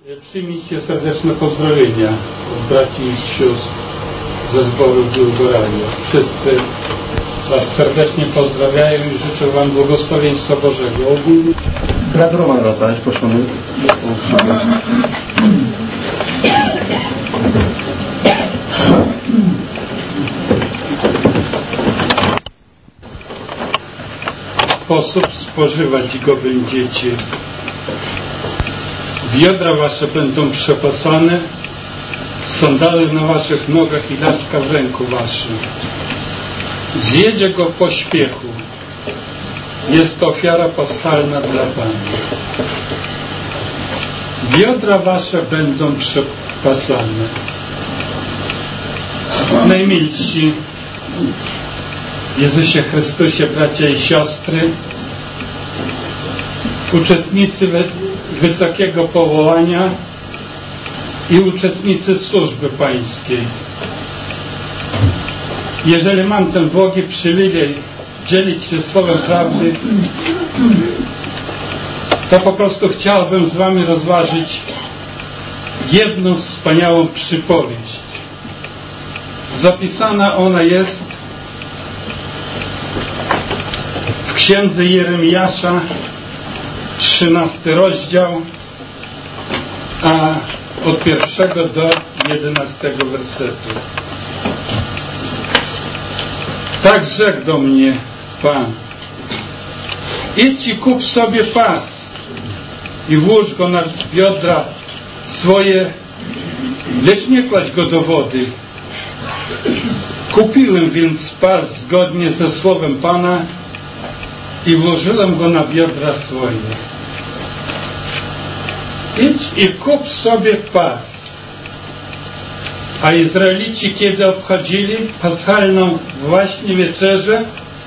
Przyjmijcie serdeczne pozdrowienia od braci i sióstr ze zboru w Biłgoraju. Wszyscy Was serdecznie pozdrawiają i życzę Wam błogosławieństwa Bożego. Brat Roman Rataś, proszony. Sposób spożywać go będziecie. Biodra Wasze będą przepasane, sandale na Waszych nogach i laska w ręku Waszym. Zjedzie go w pośpiechu. Jest to ofiara paschalna dla Pana. Biodra Wasze będą przepasane. Najmilsi w Jezusie Chrystusie, bracia i siostry, uczestnicy wysokiego powołania i uczestnicy służby pańskiej. Jeżeli mam ten błogi przywilej dzielić się słowem prawdy, to po prostu chciałbym z Wami rozważyć jedną wspaniałą przypowieść. Zapisana ona jest w księdze Jeremiasza, 13 rozdział, a od 1 do 11 wersetu. Tak rzekł do mnie Pan: idź i kup sobie pas i włóż go na biodra swoje, lecz nie kładź go do wody. Kupiłem więc pas zgodnie ze słowem Pana i włożyłem go na biodra swoje. Idź i kup sobie pas. A Izraelici, kiedy obchodzili paschalną właśnie wieczerzę,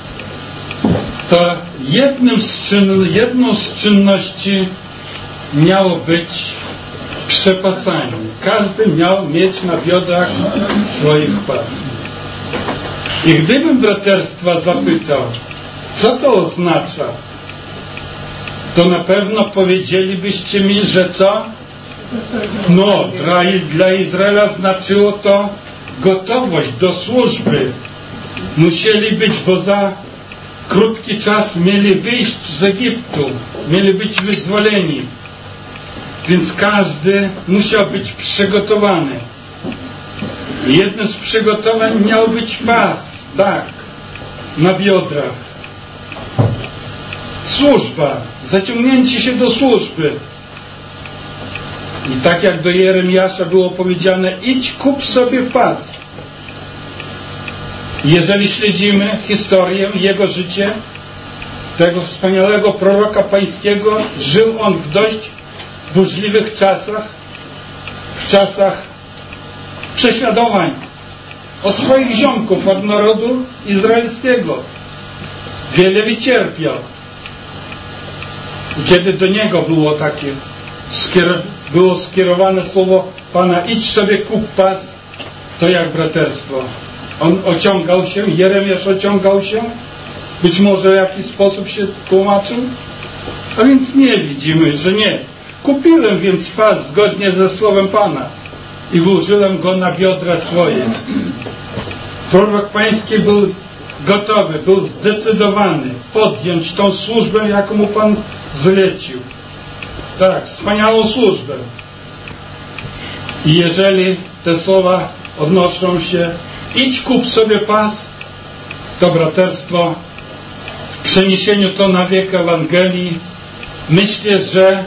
to jedną z czynności miało być przepasanie. Każdy miał mieć na biodrach swoich pas. I gdybym braterstwa zapytał, co to oznacza, to na pewno powiedzielibyście mi, że co? No, dla Izraela znaczyło to gotowość do służby. Musieli być, bo za krótki czas mieli wyjść z Egiptu, mieli być wyzwoleni. Więc każdy musiał być przygotowany. I jednym z przygotowań miał być pas, tak, na biodrach. Służba, zaciągnięcie się do służby. I tak jak do Jeremiasza było powiedziane, idź kup sobie pas. Jeżeli śledzimy historię, jego życie, tego wspaniałego proroka pańskiego, żył on w dość burzliwych czasach, w czasach prześladowań od swoich ziomków, od narodu izraelskiego. Wiele wycierpiał. I kiedy do niego było skierowane słowo Pana, idź sobie kup pas, to jak braterstwo. On ociągał się, Jeremiasz ociągał się, być może w jakiś sposób się tłumaczył, a więc nie, widzimy, że nie. Kupiłem więc pas zgodnie ze słowem Pana i włożyłem go na biodra swoje. Prorok pański był gotowy, był zdecydowany podjąć tą służbę, jaką mu Pan zlecił. Tak, wspaniałą służbę. I jeżeli te słowa odnoszą się, idź kup sobie pas, to braterstwo w przeniesieniu to na wiek Ewangelii, myślę, że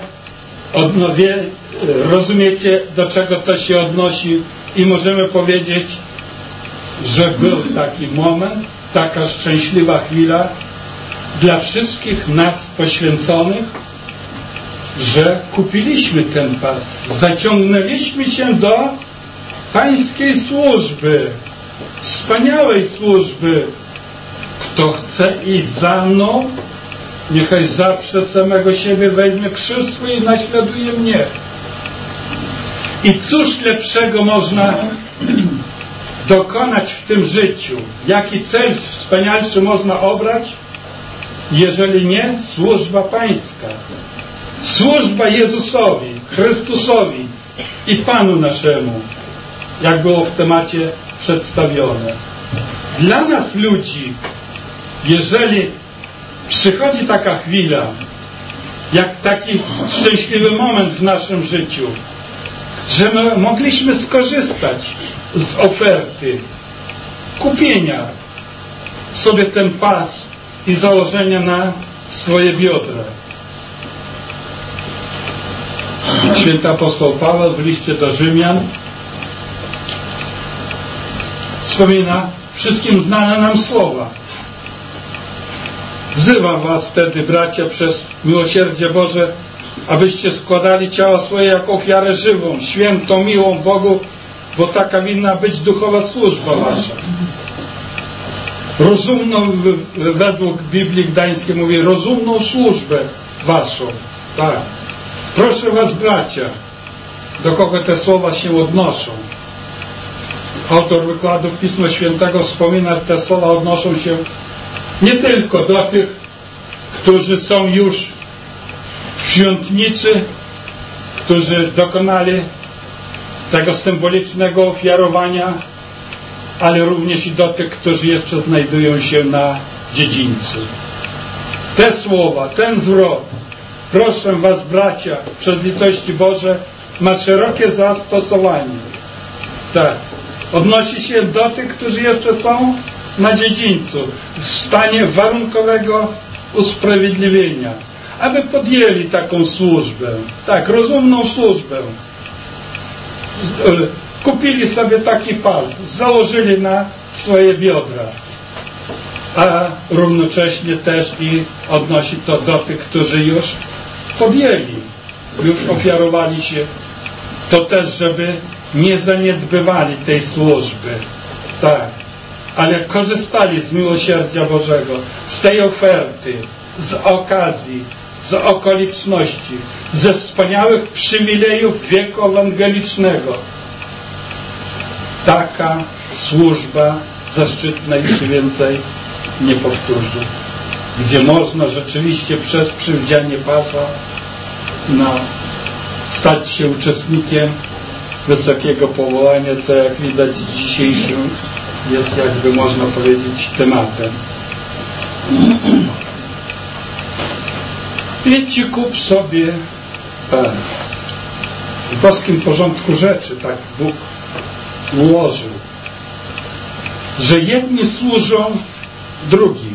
rozumiecie, do czego to się odnosi i możemy powiedzieć, że był taki moment, taka szczęśliwa chwila dla wszystkich nas poświęconych, że kupiliśmy ten pas, zaciągnęliśmy się do pańskiej służby, wspaniałej służby. Kto chce iść za mną, niechaj zaprze samego siebie, weźmie krzyż swój i naśladuje mnie. I cóż lepszego można dokonać w tym życiu? Jaki cel wspanialszy można obrać, jeżeli nie służba pańska? Służba Jezusowi Chrystusowi i Panu naszemu, jak było w temacie przedstawione. Dla nas ludzi, jeżeli przychodzi taka chwila, jak taki szczęśliwy moment w naszym życiu, że my mogliśmy skorzystać z oferty kupienia sobie ten pas i założenia na swoje biodra. Święty apostoł Paweł w liście do Rzymian wspomina wszystkim znane nam słowa. Wzywam was wtedy, bracia, przez miłosierdzie Boże, abyście składali ciała swoje jako ofiarę żywą, świętą, miłą Bogu, bo taka winna być duchowa służba wasza. Rozumną, według Biblii Gdańskiej mówi, rozumną służbę waszą. Tak. Proszę was, bracia, do kogo te słowa się odnoszą. Autor wykładów Pisma Świętego wspomina, że te słowa odnoszą się nie tylko do tych, którzy są już świątnicy, którzy dokonali tego symbolicznego ofiarowania, ale również i do tych, którzy jeszcze znajdują się na dziedzińcu. Te słowa, ten zwrot, proszę was, bracia, przez litości Boże, ma szerokie zastosowanie. Tak. Odnosi się do tych, którzy jeszcze są na dziedzińcu, w stanie warunkowego usprawiedliwienia, aby podjęli taką służbę, tak, rozumną służbę. Kupili sobie taki pas, założyli na swoje biodra, a równocześnie też i odnosi to do tych, którzy już podjęli, już ofiarowali się, to też, żeby nie zaniedbywali tej służby, tak, ale korzystali z miłosierdzia Bożego, z tej oferty, z okazji, z okoliczności, ze wspaniałych przywilejów wieku ewangelicznego. Taka służba zaszczytna już się więcej nie powtórzy, gdzie można rzeczywiście przez przywdzianie pasa stać się uczestnikiem wysokiego powołania, co jak widać dzisiejszym jest, jakby można powiedzieć, tematem. Idź i kup sobie w boskim porządku rzeczy, tak Bóg ułożył, że jedni służą drugim.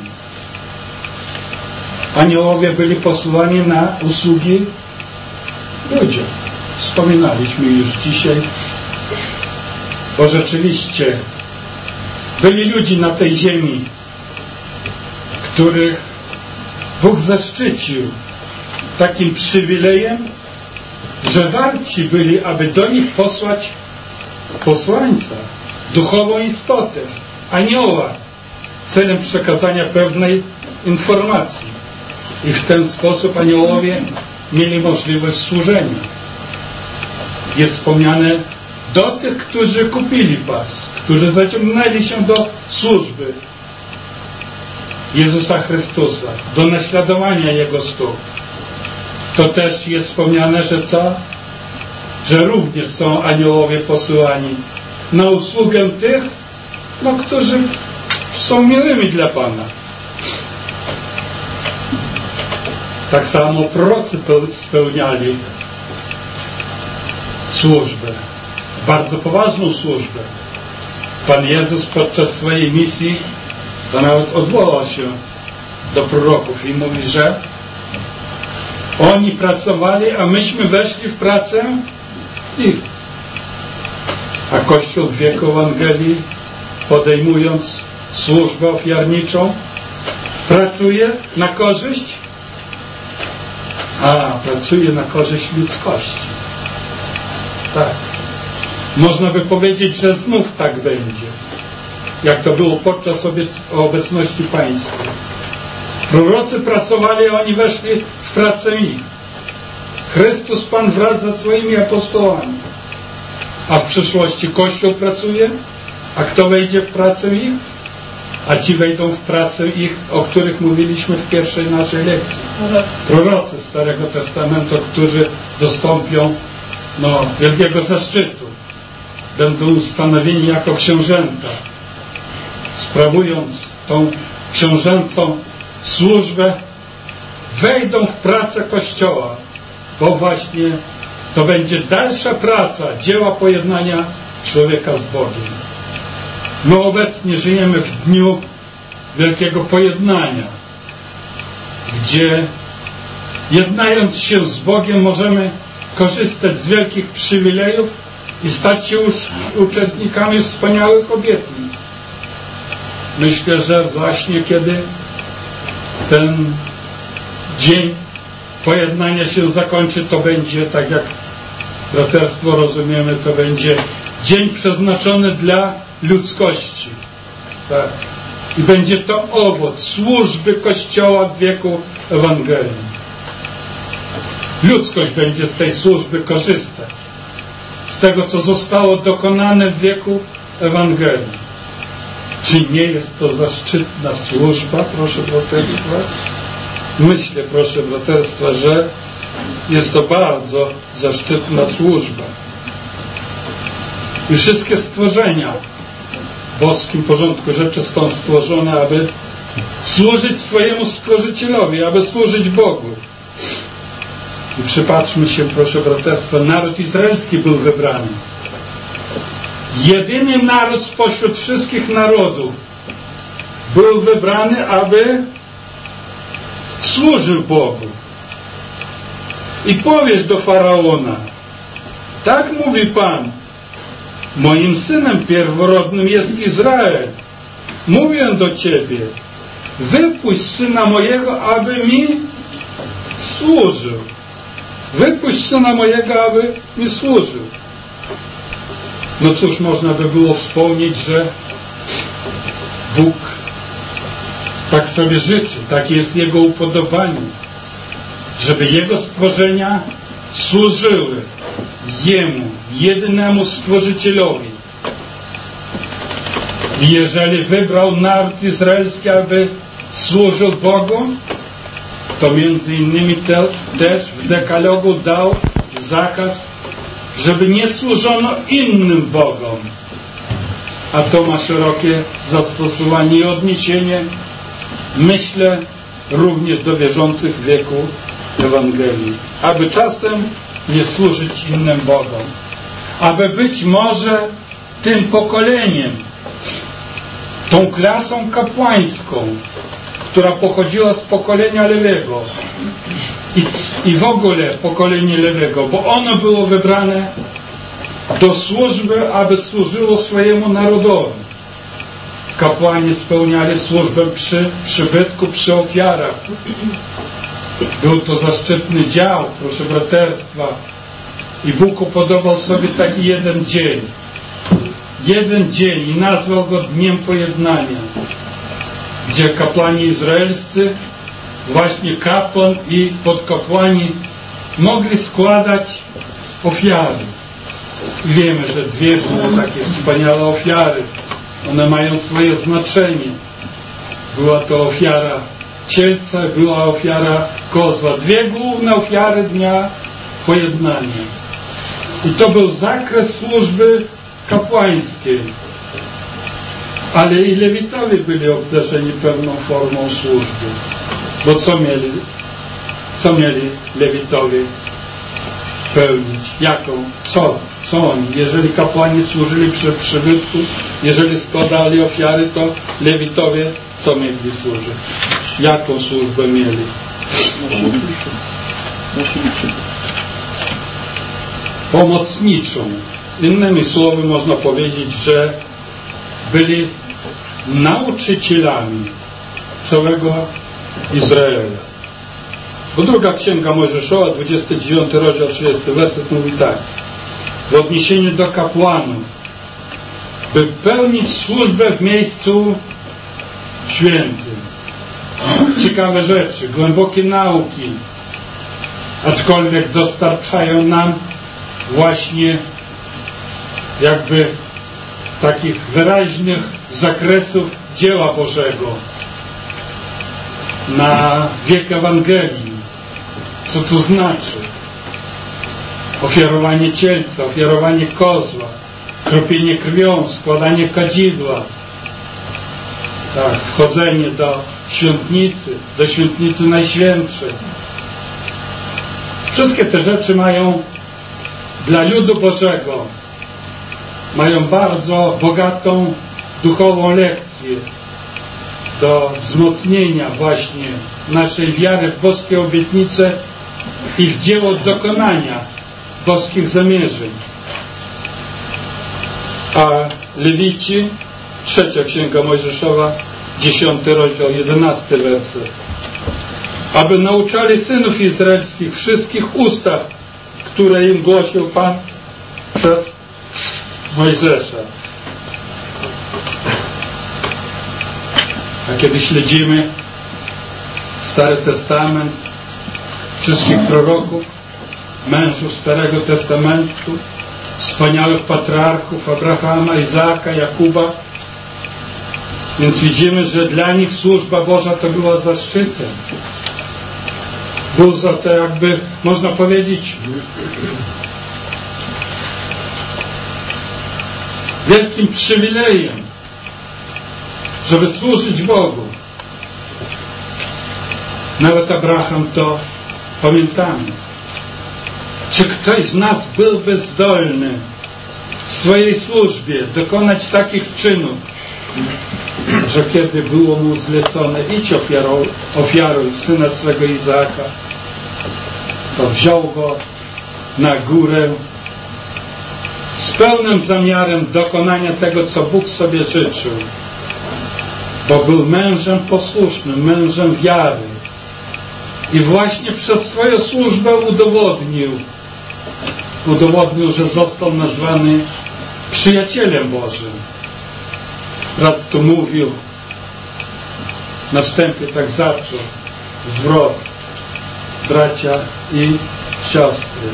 Aniołowie byli posłani na usługi ludziom. Wspominaliśmy już dzisiaj, bo rzeczywiście byli ludzie na tej ziemi, których Bóg zaszczycił takim przywilejem, że warci byli, aby do nich posłać posłańca, duchową istotę, anioła, celem przekazania pewnej informacji. I w ten sposób aniołowie mieli możliwość służenia. Jest wspomniane do tych, którzy kupili pas, którzy zaciągnęli się do służby Jezusa Chrystusa, do naśladowania Jego stóp. To też jest wspomniane, że co? Że również są aniołowie posyłani na usługę tych, którzy są miłymi dla Pana. Tak samo prorocy spełniali służbę, bardzo poważną służbę. Pan Jezus podczas swojej misji to nawet odwołał się do proroków i mówi, że oni pracowali, a myśmy weszli w pracę ich. A Kościół w wieku Ewangelii, podejmując służbę ofiarniczą, pracuje na korzyść, pracuje na korzyść ludzkości. Tak. Można by powiedzieć, że znów tak będzie, jak to było podczas obecności Pańskiej. Prorocy pracowali, a oni weszli w pracę ich. Chrystus Pan wraz ze swoimi apostołami. A w przyszłości Kościół pracuje, a kto wejdzie w pracę ich? A ci wejdą w pracę ich, o których mówiliśmy w pierwszej naszej lekcji. Prorocy Starego Testamentu, którzy dostąpią wielkiego zaszczytu. Będą ustanowieni jako książęta, sprawując tą książęcą służbę, wejdą w pracę Kościoła, bo właśnie to będzie dalsza praca dzieła pojednania człowieka z Bogiem. My obecnie żyjemy w dniu wielkiego pojednania, gdzie jednając się z Bogiem możemy korzystać z wielkich przywilejów i stać się uczestnikami wspaniałych obietnic. Myślę, że właśnie kiedy ten dzień pojednania się zakończy, to będzie, tak jak braterstwo rozumiemy, to będzie dzień przeznaczony dla ludzkości. Tak. I będzie to owoc służby Kościoła w wieku Ewangelii. Ludzkość będzie z tej służby korzystać. Z tego, co zostało dokonane w wieku Ewangelii. Czy nie jest to zaszczytna służba, proszę braterstwa? Myślę, proszę braterstwa, że jest to bardzo zaszczytna służba. I wszystkie stworzenia w boskim porządku rzeczy są stworzone, aby służyć swojemu Stworzycielowi, aby służyć Bogu. I przypatrzmy się, proszę braterstwa, naród izraelski był wybrany. Jedyny naród spośród wszystkich narodów był wybrany, aby służył Bogu. I powiesz do Faraona, tak mówi Pan, moim synem pierworodnym jest Izrael. Mówię do Ciebie, wypuść syna mojego, aby mi służył. Wypuść syna mojego, aby mi służył. No cóż, można by było wspomnieć, że Bóg tak sobie życzy, takie jest Jego upodobanie, żeby Jego stworzenia służyły Jemu, jedynemu Stworzycielowi. I jeżeli wybrał naród izraelski, aby służył Bogu, to między innymi też w dekalogu dał zakaz, żeby nie służono innym Bogom. A to ma szerokie zastosowanie i odniesienie, myślę, również do wierzących w wieku Ewangelii. Aby czasem nie służyć innym Bogom. Aby być może tym pokoleniem, tą klasą kapłańską, która pochodziła z pokolenia Lewego i w ogóle pokolenie Lewego, bo ono było wybrane do służby, aby służyło swojemu narodowi. Kapłani spełniali służbę przy przybytku, przy ofiarach. Był to zaszczytny dział, proszę braterstwa. I Bóg upodobał sobie taki jeden dzień. Jeden dzień i nazwał go Dniem Pojednania, gdzie kapłani izraelscy, właśnie kapłan i podkapłani mogli składać ofiary. Wiemy, że dwie były takie wspaniałe ofiary. One mają swoje znaczenie. Była to ofiara cielca, była ofiara kozła. Dwie główne ofiary Dnia Pojednania. I to był zakres służby kapłańskiej. Ale i Lewitowie byli obdarzeni pewną formą służby. Bo co mieli Lewitowie pełnić? Jaką? Co oni? Jeżeli kapłani służyli przy przybytku, jeżeli składali ofiary, to Lewitowie co mieli służyć? Jaką służbę mieli? Pomocniczą. Innymi słowy można powiedzieć, że byli nauczycielami całego Izraela. Bo druga Księga Mojżeszowa, 29 rozdział, 30 werset mówi tak. W odniesieniu do kapłanów, by pełnić służbę w miejscu świętym. Ciekawe rzeczy, głębokie nauki, aczkolwiek dostarczają nam właśnie jakby takich wyraźnych zakresów dzieła Bożego na wiek Ewangelii. Co to znaczy? ofiarowanie cielca, ofiarowanie kozła, kropienie krwią, składanie kadzidła, tak, wchodzenie do świętnicy Najświętszej. Wszystkie te rzeczy mają dla ludu Bożego, mają bardzo bogatą duchową lekcję do wzmocnienia właśnie naszej wiary w boskie obietnice i w dzieło dokonania boskich zamierzeń. A Lewici, 3 Księga Mojżeszowa, 10 rozdział, 11 werset. Aby nauczali synów izraelskich wszystkich ustaw, które im głosił Pan przez Mojżesza. A kiedy śledzimy Stary Testament, wszystkich proroków, mężów Starego Testamentu, wspaniałych patriarchów Abrahama, Izaaka, Jakuba, więc widzimy, że dla nich służba Boża to była zaszczytem. Był za to, jakby można powiedzieć, wielkim przywilejem, żeby służyć Bogu. Nawet Abraham to pamiętamy. Czy ktoś z nas byłby zdolny w swojej służbie dokonać takich czynów, że kiedy było mu zlecone idź ofiaruj syna swego Izaaka, to wziął go na górę z pełnym zamiarem dokonania tego, co Bóg sobie życzył, bo był mężem posłusznym, mężem wiary i właśnie przez swoją służbę udowodnił, że został nazwany przyjacielem Bożym. Brat tu mówił, na wstępie tak zaczął, zwrot, bracia i siostry,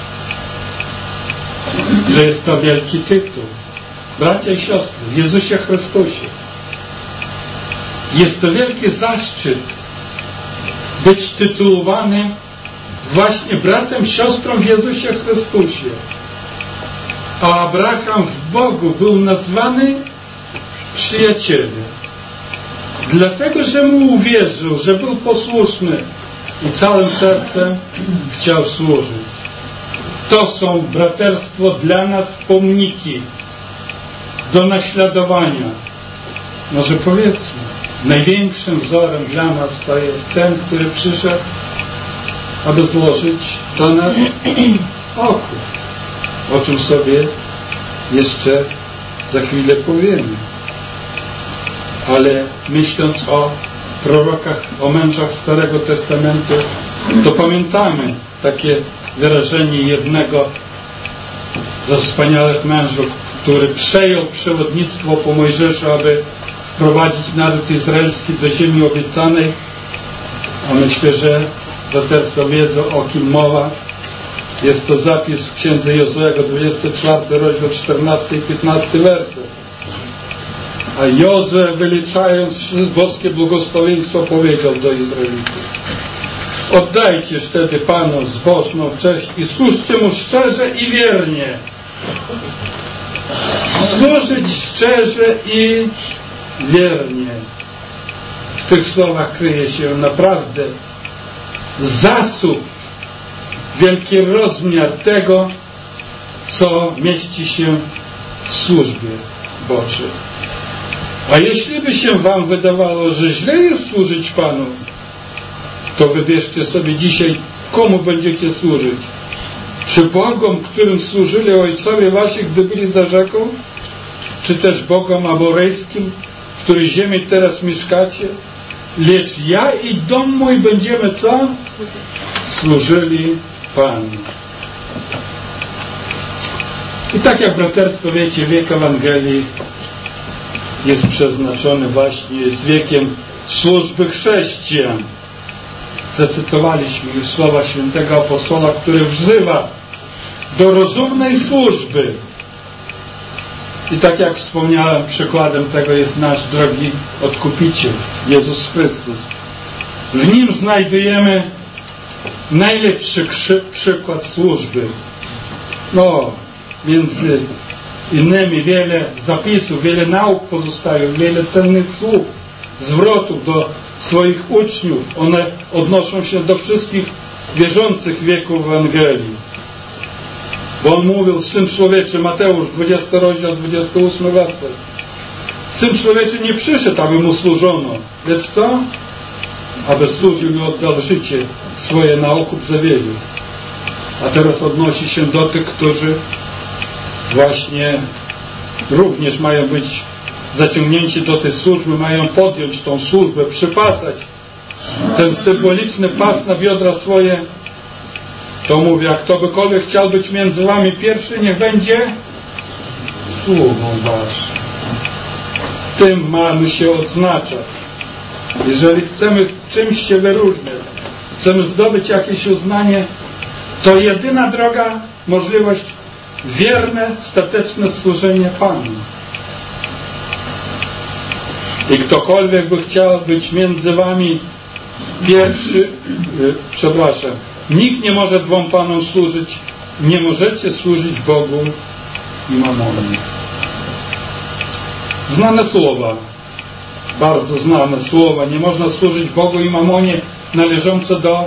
że jest to wielki tytuł. Bracia i siostry, w Jezusie Chrystusie. Jest to wielki zaszczyt być tytułowany właśnie bratem, siostrą w Jezusie Chrystusie. A Abraham w Bogu był nazwany przyjacielem. Dlatego, że mu uwierzył, że był posłuszny i całym sercem chciał służyć. To są, braterstwo, dla nas pomniki do naśladowania. Może powiedzmy, największym wzorem dla nas to jest ten, który przyszedł, aby złożyć za nas oku, o czym sobie jeszcze za chwilę powiemy. Ale myśląc o prorokach, o mężach Starego Testamentu, to pamiętamy takie wyrażenie jednego ze wspaniałych mężów, który przejął przewodnictwo po Mojżeszu, aby wprowadzić naród izraelski do ziemi obiecanej. A myślę, że braterstwo wiedzą, o kim mowa. Jest to zapis w Księdze Jozuego, 24 rozdział, 14 i 15 werset. A Jozue, wyliczając boskie błogosławieństwo, powiedział do Izraelitów: oddajcie wtedy Panu zbożną cześć i służcie Mu szczerze i wiernie. Służyć szczerze i wiernie. W tych słowach kryje się naprawdę zasób, wielki rozmiar tego, co mieści się w służbie Bożej. A jeśli by się wam wydawało, że źle jest służyć Panu, to wybierzcie sobie dzisiaj, komu będziecie służyć. Czy Bogom, którym służyli ojcowie wasi, gdy byli za rzeką? Czy też Bogom amorejskim, w której ziemi teraz mieszkacie? Lecz ja i dom mój będziemy co? Służyli Panu. I tak jak braterstwo wiecie, wiek Ewangelii jest przeznaczony właśnie z wiekiem służby chrześcijan. Zacytowaliśmy już słowa świętego apostola, który wzywa do rozumnej służby. I tak jak wspomniałem, przykładem tego jest nasz drogi Odkupiciel, Jezus Chrystus. W Nim znajdujemy najlepszy przykład służby, No, między innymi wiele zapisów, wiele nauk pozostaje, wiele cennych słów, zwrotów do swoich uczniów. One odnoszą się do wszystkich wierzących w wieku Ewangelii. Bo on mówił, Syn Człowieczy, Mateusz, 20 rozdział, 28 werset. Syn Człowieczy nie przyszedł, aby mu służono, lecz co? Aby służył i oddał życie swoje na okup za wielu. A teraz odnosi się do tych, którzy właśnie również mają być zaciągnięci do tej służby, mają podjąć tą służbę, przypasać ten symboliczny pas na biodra swoje. To mówi, a ktokolwiek chciał być między wami pierwszy, niech będzie sługą waszym. Tym mamy się odznaczać. Jeżeli chcemy czymś się wyróżniać, chcemy zdobyć jakieś uznanie, to jedyna droga, możliwość, wierne, stateczne służenie Panu. I ktokolwiek by chciał być między wami pierwszy, nikt nie może dwom Panom służyć. Nie możecie służyć Bogu i mamonie. Znane słowa, bardzo znane słowa. Nie można służyć Bogu i mamonie, należące do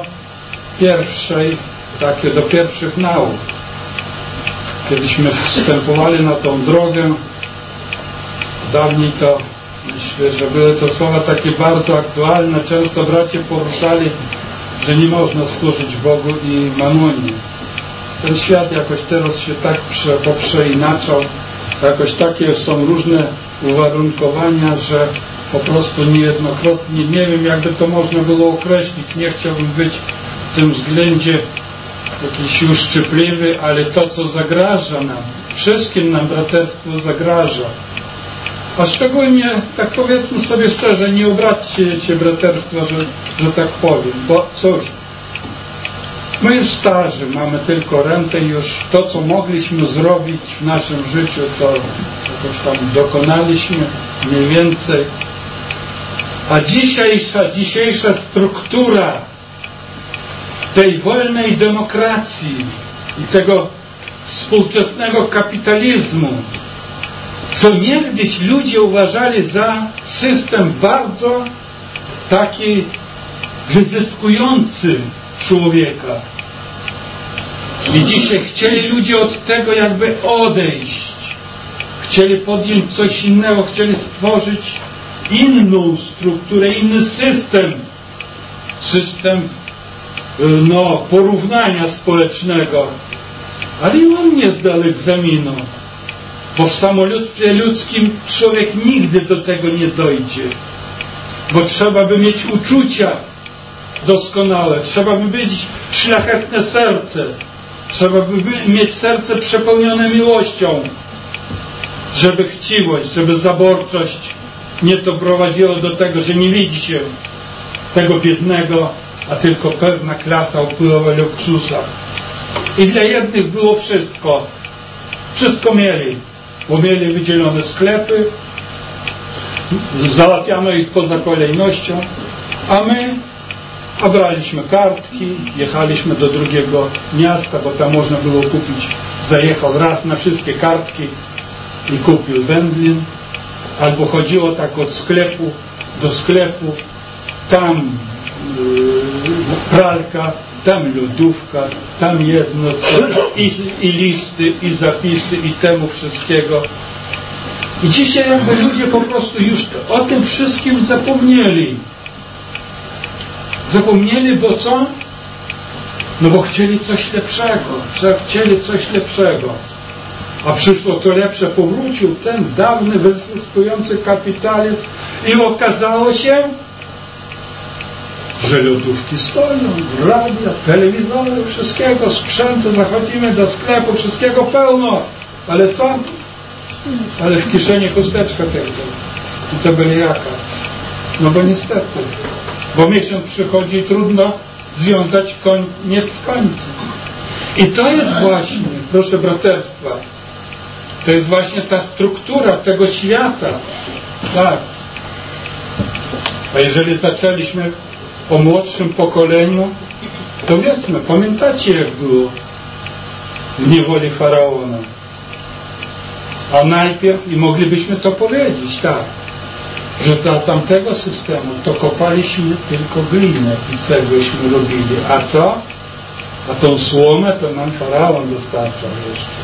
pierwszych nauk. Kiedyśmy wstępowali na tą drogę, dawniej to myślę, że były to słowa takie bardzo aktualne. Często bracia poruszali, że nie można służyć Bogu i mamonie. Ten świat jakoś teraz się tak poprzeinaczał, jakoś takie są różne uwarunkowania, że po prostu niejednokrotnie, nie wiem jakby to można było określić, nie chciałbym być w tym względzie jakiś uszczypliwy, ale to co zagraża nam, wszystkim nam braterstwu zagraża. A szczególnie, tak powiedzmy sobie szczerze, nie obraźcie się braterstwa, że tak powiem, bo cóż, my już starzy, mamy tylko rentę i już to, co mogliśmy zrobić w naszym życiu, to jakoś tam dokonaliśmy mniej więcej. A dzisiejsza struktura tej wolnej demokracji i tego współczesnego kapitalizmu, co niegdyś ludzie uważali za system bardzo taki wyzyskujący człowieka. I dzisiaj chcieli ludzie od tego jakby odejść. Chcieli podjąć coś innego, chcieli stworzyć inną strukturę, inny system porównania społecznego. Ale i on nie zdał egzaminu, bo w samolubstwie ludzkim człowiek nigdy do tego nie dojdzie, bo trzeba by mieć uczucia doskonałe, trzeba by mieć szlachetne serce, trzeba by mieć serce przepełnione miłością, żeby chciwość, żeby zaborczość nie to prowadziło do tego, że nie widzi się tego biednego, a tylko pewna klasa opływa luksusa. I dla jednych było wszystko. Wszystko mieli. Bo mieli wydzielone sklepy, załatwiano ich poza kolejnością, a my braliśmy kartki, jechaliśmy do drugiego miasta, bo tam można było kupić, zajechał raz na wszystkie kartki i kupił wędlin, albo chodziło tak od sklepu do sklepu, tam pralka, tam lodówka, tam jedno, i listy, i zapisy, i temu wszystkiego. I dzisiaj jakby ludzie po prostu już o tym wszystkim zapomnieli. Zapomnieli, bo co? No bo chcieli coś lepszego. A przyszło to lepsze, powrócił ten dawny, wysyskujący kapitalizm i okazało się, że lodówki stoją, radia, telewizory, wszystkiego, sprzętu, zachodzimy do sklepu, wszystkiego pełno. Ale co? Ale w kieszeni chusteczka tylko. I to byli jaka? No bo niestety. Bo miesiąc przychodzi i trudno związać koniec z końcem. I to jest właśnie, proszę braterstwa, to jest właśnie ta struktura tego świata. Tak. A jeżeli zaczęliśmy o młodszym pokoleniu, to wiedzmy, pamiętacie jak było? w niewoli Faraona. A najpierw, i moglibyśmy to powiedzieć, tak, że dla tamtego systemu to kopaliśmy tylko glinę i cegłyśmy robili. A co? A tą słomę to nam Faraon dostarczał jeszcze.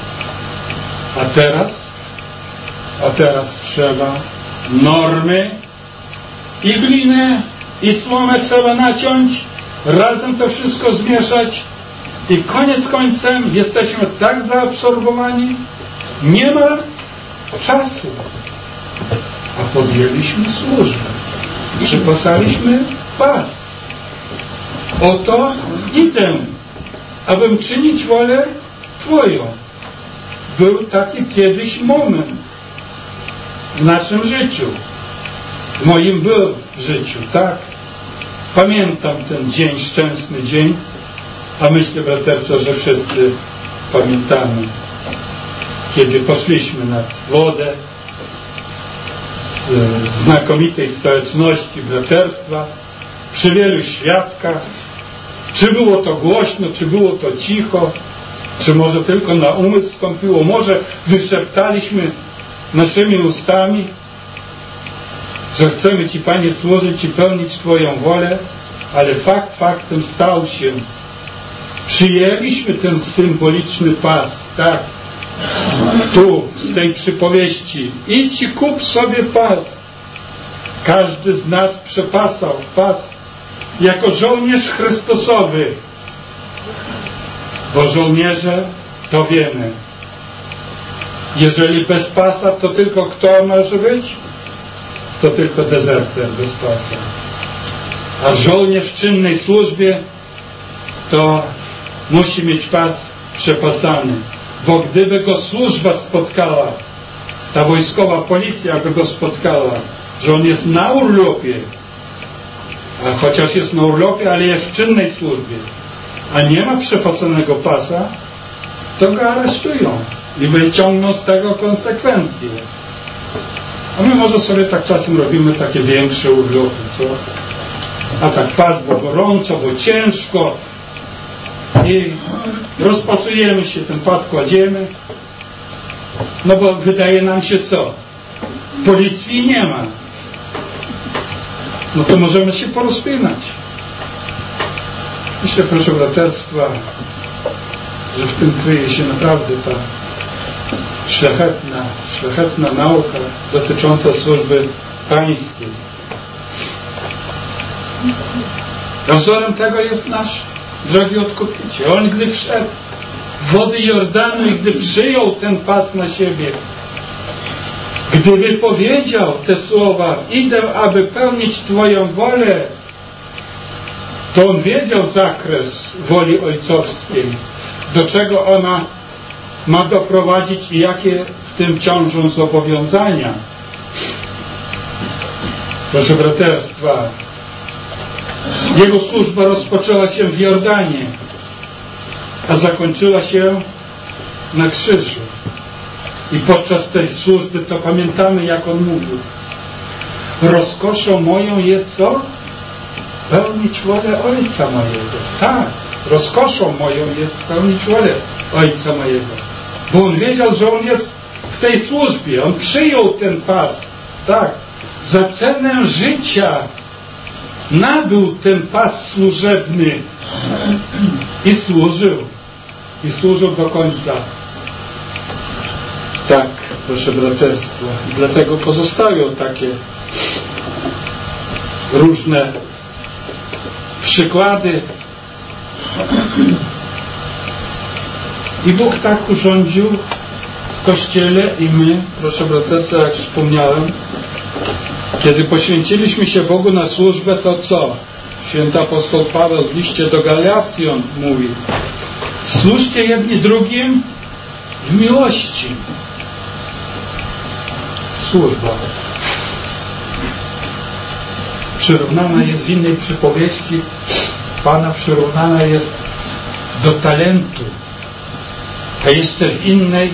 A teraz trzeba normy i glinę i słomę trzeba naciąć, razem to wszystko zmieszać i koniec końcem jesteśmy tak zaabsorbowani, nie ma czasu. A podjęliśmy służbę. Przypasaliśmy pas. Oto idę, abym czynić wolę Twoją. Był taki kiedyś moment w naszym życiu. W moim był w życiu, tak? Pamiętam ten dzień, szczęsny dzień, a myślę, braterze, że wszyscy pamiętamy, kiedy poszliśmy na wodę z znakomitej społeczności braterstwa, przy wielu świadkach. Czy było to głośno, czy było to cicho, czy może tylko na umysł wstąpiło, może wyszeptaliśmy naszymi ustami, że chcemy Ci, Panie, służyć i pełnić Twoją wolę, ale fakt faktem stał się. Przyjęliśmy ten symboliczny pas, tak? Tu, z tej przypowieści. Idź i kup sobie pas. Każdy z nas przepasał pas jako żołnierz Chrystusowy. Bo żołnierze, to wiemy, jeżeli bez pasa, to tylko kto może być? To tylko dezerter bez pasa. A żołnierz w czynnej służbie to musi mieć pas przepasany. Bo gdyby go służba spotkała, ta wojskowa policja by go spotkała, że on jest na urlopie, a chociaż jest na urlopie, ale jest w czynnej służbie, a nie ma przepasanego pasa, to go aresztują i wyciągną z tego konsekwencje. A my może sobie tak czasem robimy takie większe urlopy, co? A tak pas, bo gorąco, bo ciężko i rozpasujemy się, ten pas kładziemy, no bo wydaje nam się co? Policji nie ma. No to możemy się porozpinać. Myślę, proszę braterstwa, że w tym kryje się naprawdę ta szlachetna nauka dotycząca służby pańskiej. Wzorem tego jest nasz drogi Odkupiciel. On gdy wszedł w wody Jordanu i gdy przyjął ten pas na siebie, gdy wypowiedział te słowa, idę, aby pełnić Twoją wolę, to on wiedział zakres woli ojcowskiej, do czego ona ma doprowadzić i jakie w tym ciążą zobowiązania. Proszę braterstwa, jego służba rozpoczęła się w Jordanie, a zakończyła się na krzyżu. I podczas tej służby to pamiętamy, jak on mówił: rozkoszą moją jest co? Pełnić wolę Ojca mojego. Tak, rozkoszą moją jest pełnić wolę Ojca mojego. Bo on wiedział, że on jest w tej służbie. On przyjął ten pas. Tak, za cenę życia nabył ten pas służebny i służył. I służył do końca. Tak, proszę braterstwa. I dlatego pozostają takie różne przykłady. I Bóg tak urządził w Kościele i my, proszę braterstwa, jak wspomniałem, kiedy poświęciliśmy się Bogu na służbę, to co? Święty apostoł Paweł w liście do Galacjan mówi: służcie jedni drugim w miłości. Służba przyrównana jest w innej przypowieści Pana, przyrównana jest do talentu, a jeszcze w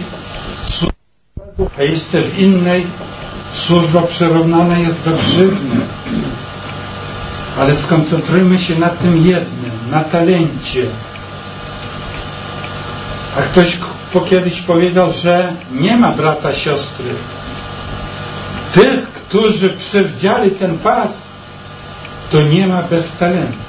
innej służba przyrównana jest do grzywny. Ale skoncentrujmy się na tym jednym, na talencie. A ktoś kiedyś powiedział, że nie ma brata, siostry. Tych, którzy przywdziali ten pas, to nie ma bez talentu.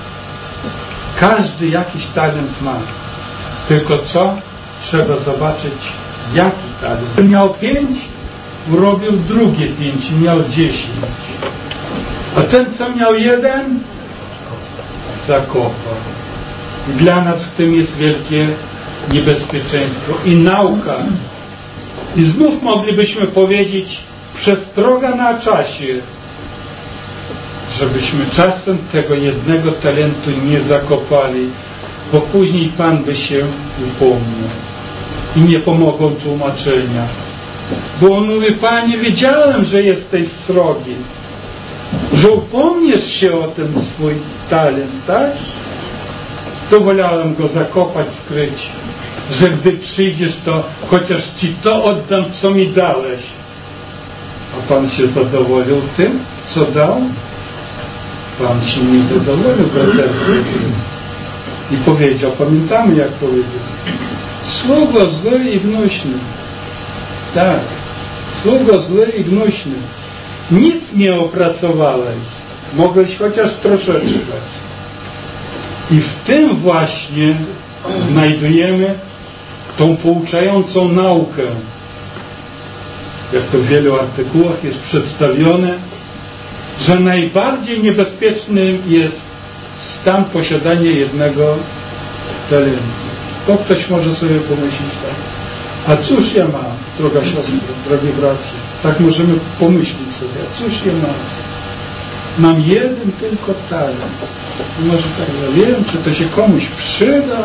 Każdy jakiś talent ma. Tylko co? Trzeba zobaczyć, jaki talent. Miał 5, robił drugie 5 i miał 10. A ten, co miał 1, zakopał. I dla nas w tym jest wielkie niebezpieczeństwo i nauka. I znów moglibyśmy powiedzieć, przestroga na czasie, żebyśmy czasem tego jednego talentu nie zakopali, bo później Pan by się upomniał i nie pomogą tłumaczenia. Bo on mówi, Panie, wiedziałem, że jesteś srogi, że upomniesz się o ten swój talent, tak? To wolałem go zakopać, skryć, że gdy przyjdziesz, to chociaż Ci to oddam, co mi dałeś. A Pan się zadowolił tym, co dał? Pan się nie zadowolił braterstwem. I powiedział, pamiętamy jak powiedział, sługo zły i gnuśny. Tak, sługo zły i gnuśny. Nic nie opracowałeś. Mogłeś chociaż troszeczkę. I w tym właśnie znajdujemy tą pouczającą naukę. Jak to w wielu artykułach jest przedstawione, że najbardziej niebezpieczny jest stan posiadania jednego talentu. To ktoś może sobie pomyśleć tak. A cóż ja mam, droga siostra, drogi bracie? Tak możemy pomyśleć sobie. A cóż ja mam? Mam jeden tylko talent. I może tak, ja wiem, czy to się komuś przyda.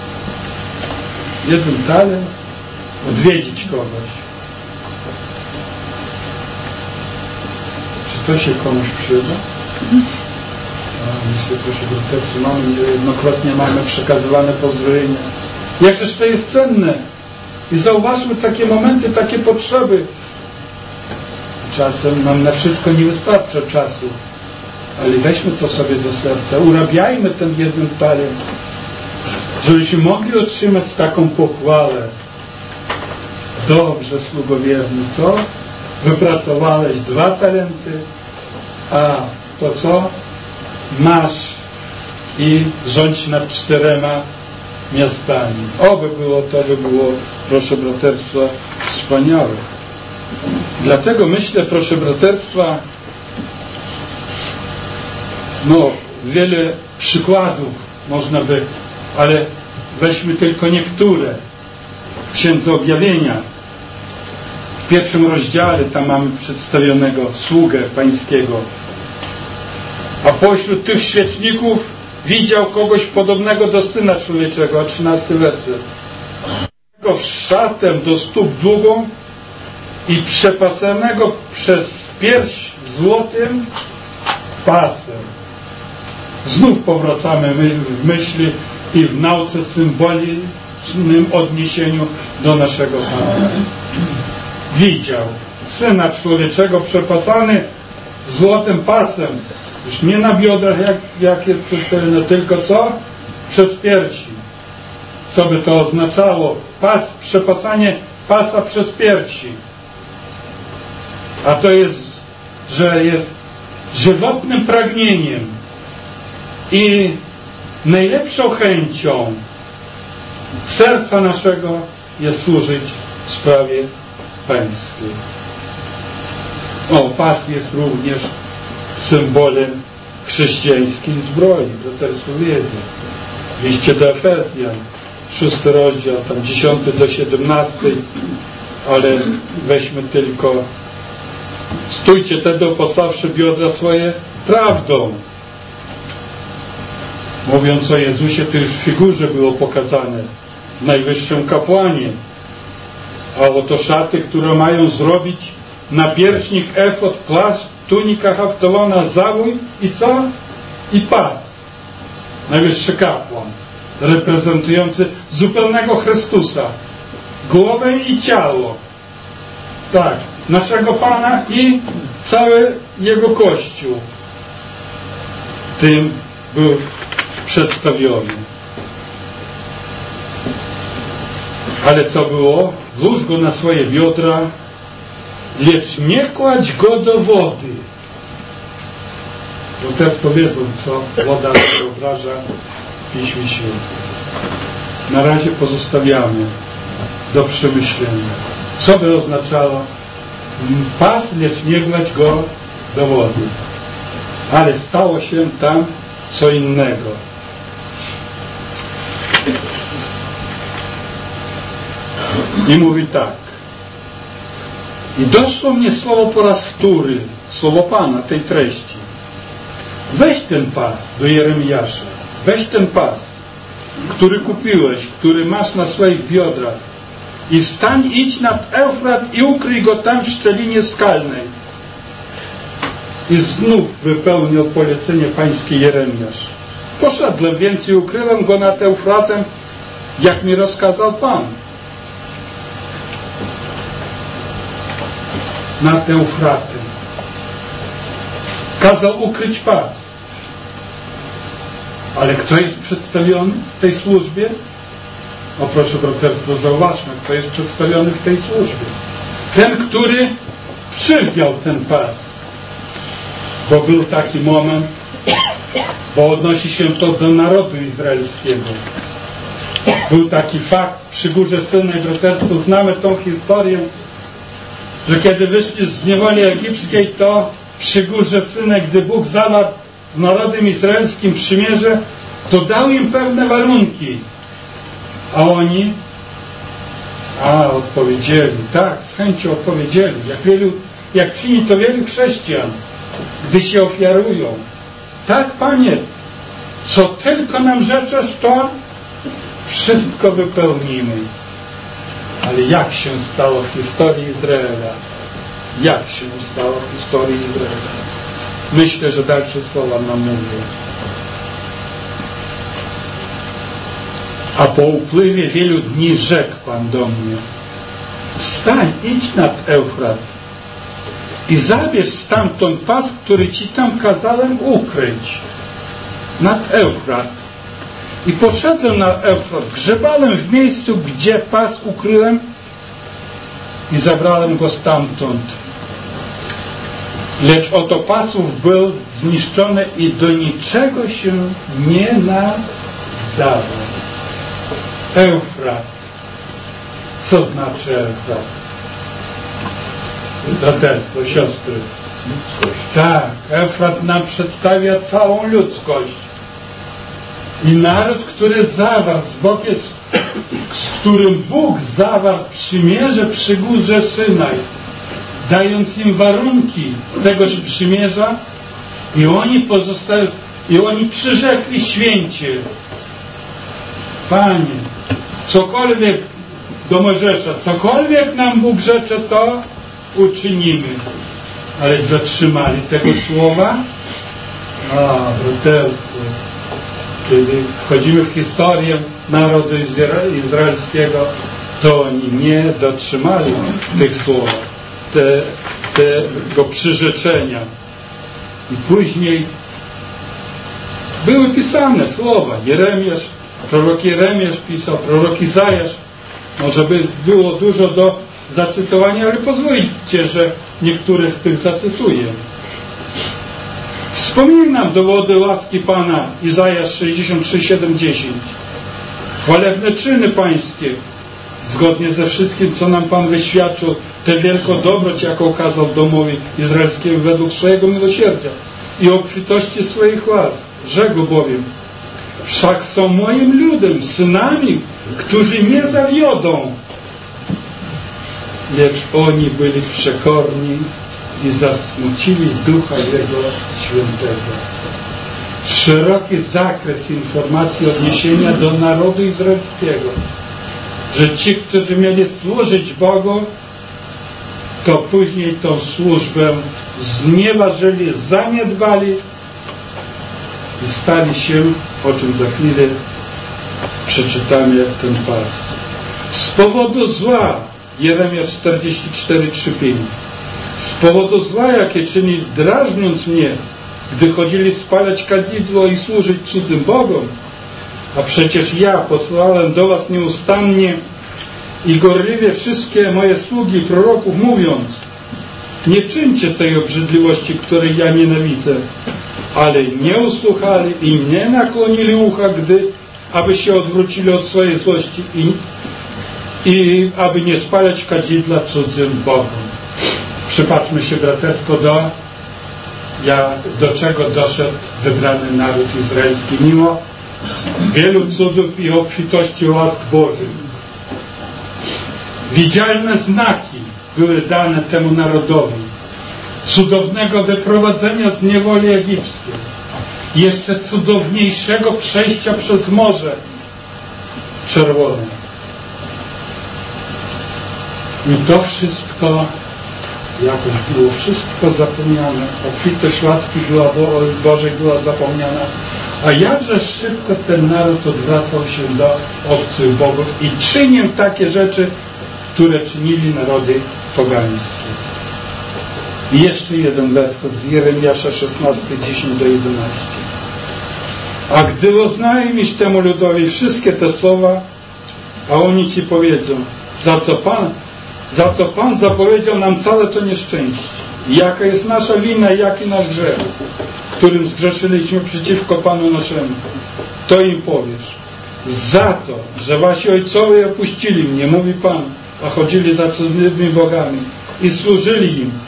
Jeden talent. Odwiedzić kogoś. Czy to się komuś przyda? Myślę, proszę braterstwo, jednokrotnie mamy przekazywane pozdrowienia. Jakżeż to jest cenne. I zauważmy takie momenty, takie potrzeby. Czasem nam na wszystko nie wystarcza czasu. Ale weźmy to sobie do serca. Urabiajmy ten jeden talent. Żebyśmy mogli otrzymać taką pochwałę. Dobrze, sługo wierny, co? Wypracowałeś 2 talenty, a to co? Masz i rządź nad 4 miastami. Oby było, to by było, proszę braterstwa, wspaniałe. Dlatego myślę, proszę braterstwa, wiele przykładów można by, ale weźmy tylko niektóre. W Księdze Objawienia, w 1 rozdziale, tam mamy przedstawionego sługę pańskiego. A pośród tych świeczników widział kogoś podobnego do Syna Człowieczego, 13 werset. Szatę do stóp długą i przepasanego przez pierś złotym pasem. Znów powracamy w myśli i w nauce symbolicznym odniesieniu do naszego Pana. Widział Syna Człowieczego przepasany złotym pasem. Już nie na biodrach, jak jest przedstawione, tylko co? Przez piersi. Co by to oznaczało? Przepasanie pasa przez piersi. A to jest, że jest żywotnym pragnieniem i najlepszą chęcią serca naszego jest służyć sprawie pańskiej. Pas jest również symbolem chrześcijańskiej zbroi, braterstwo wiedzy. W liście do Efezjan, 6 rozdział, tam 10 do 17, ale weźmy tylko: stójcie tedy, opostawszy biodra swoje prawdą. Mówiąc o Jezusie, to już w figurze było pokazane, w najwyższym kapłanie. A oto szaty, które mają zrobić napierśnik, efod, płaszcz, tunika haftowana, zawój i co? I pas. Najwyższy kapłan, reprezentujący zupełnego Chrystusa, głowę i ciało. Tak, naszego Pana i cały Jego Kościół. Tym był przedstawiony. Ale co było? Włóż go na swoje biodra, lecz nie kładź go do wody. Bo też powiedzą, co woda wyobraża w Piśmie Świętym. Na razie pozostawiamy do przemyślenia. Co by oznaczało pas, lecz nie kładź go do wody. Ale stało się tam co innego. I mówi tak. I doszło mnie słowo po raz wtóry, słowo Pana, tej treści. Weź ten pas do Jeremiasza. Weź ten pas, który kupiłeś, który masz na swoich biodrach. I wstań, idź nad Eufrat i ukryj go tam w szczelinie skalnej. I znów wypełnił polecenie pańskie Jeremiasz. Poszedłem więc i ukryłem go nad Eufratem, jak mi rozkazał Pan. Nad Eufratem. Kazał ukryć pas. Ale kto jest przedstawiony w tej służbie? O proszę braterstwo, zauważmy, kto jest przedstawiony w tej służbie. Ten, który przywdział ten pas. Bo był taki moment, bo odnosi się to do narodu izraelskiego. Był taki fakt przy górze Synaj, braterstwo, znamy tą historię, że kiedy wyszli z niewoli egipskiej, to przy górze Synaj, gdy Bóg zawarł z narodem izraelskim przymierze, to dał im pewne warunki. A oni odpowiedzieli, tak, z chęcią odpowiedzieli, jak czyni to wielu chrześcijan, gdy się ofiarują. Tak, Panie, co tylko nam rzeczesz, to wszystko wypełnimy. Ale jak się stało w historii Izraela? Jak się stało w historii Izraela? Myślę, że dalsze słowa nam mówią. A po upływie wielu dni rzekł Pan do mnie: wstań, idź nad Eufrat i zabierz stamtąd pas, który Ci tam kazałem ukryć. Nad Eufrat. I poszedłem na Eufrat, grzebałem w miejscu, gdzie pas ukryłem i zabrałem go stamtąd. Lecz oto pasów był zniszczony i do niczego się nie nadawał. Eufrat. Co znaczy Eufrat? Braterstwo, siostry. Tak, Eufrat nam przedstawia całą ludzkość. I naród, który zawarł z Bogiem, z którym Bóg zawarł przymierze przy górze Synaj, dając im warunki tegoż przymierza, i oni przyrzekli święcie: Panie, cokolwiek do Mojżesza, cokolwiek nam Bóg rzecze, to uczynimy. Ale dotrzymali tego słowa? Braterstwo. Kiedy wchodzimy w historię narodu izraelskiego, to oni nie dotrzymali tych słów, tego przyrzeczenia. I później były pisane słowa. Prorok Jeremiasz pisał, prorok Izajasz. Może by było dużo do zacytowania, ale pozwólcie, że niektóre z tych zacytuję. Wspominam dowody łaski Pana, Izajasz 63:7-10. Chwalebne czyny Pańskie, zgodnie ze wszystkim, co nam Pan wyświadczył, tę wielką dobroć, jaką okazał domowi izraelskiemu według swojego miłosierdzia i obfitości swoich łask. Rzekł bowiem: wszak są moim ludem, synami, którzy nie zawiodą. Lecz oni byli przekorni i zasmucili Ducha Jego Świętego. Szeroki zakres informacji odniesienia do narodu izraelskiego, że ci, którzy mieli służyć Bogu, to później tą służbę znieważyli, zaniedbali i stali się, o czym za chwilę przeczytamy ten pas. Z powodu zła, Jeremiasz 44:3-5. Z powodu zła, jakie czyni, drażniąc mnie, gdy chodzili spalać kadzidło i służyć cudzym bogom, a przecież ja posłałem do was nieustannie i gorliwie wszystkie moje sługi proroków, mówiąc: nie czyńcie tej obrzydliwości, której ja nienawidzę. Ale nie usłuchali i nie nakłonili ucha, aby się odwrócili od swojej złości i aby nie spalać kadzidła cudzym bogom. Przypatrzmy się, braterstwo, do czego doszedł wybrany naród izraelski, mimo wielu cudów i obfitości łask Bożych. Widzialne znaki były dane temu narodowi, cudownego wyprowadzenia z niewoli egipskiej, jeszcze cudowniejszego przejścia przez Morze Czerwone. I to wszystko jakoś było wszystko zapomniane. Obfitość łaski Bożej była zapomniana. A jakże szybko ten naród odwracał się do obcych bogów i czynił takie rzeczy, które czynili narody pogańskie. I jeszcze jeden werset z Jeremiasza 16, 10 do 11. A gdy oznajmisz temu ludowi wszystkie te słowa, a oni ci powiedzą: za co Pan zapowiedział nam całe to nieszczęście, jaka jest nasza wina i jaki nasz grzech, którym zgrzeszyliśmy przeciwko Panu naszemu, to im powiesz: za to, że wasi ojcowie opuścili mnie, mówi Pan, a chodzili za cudzymi bogami i służyli im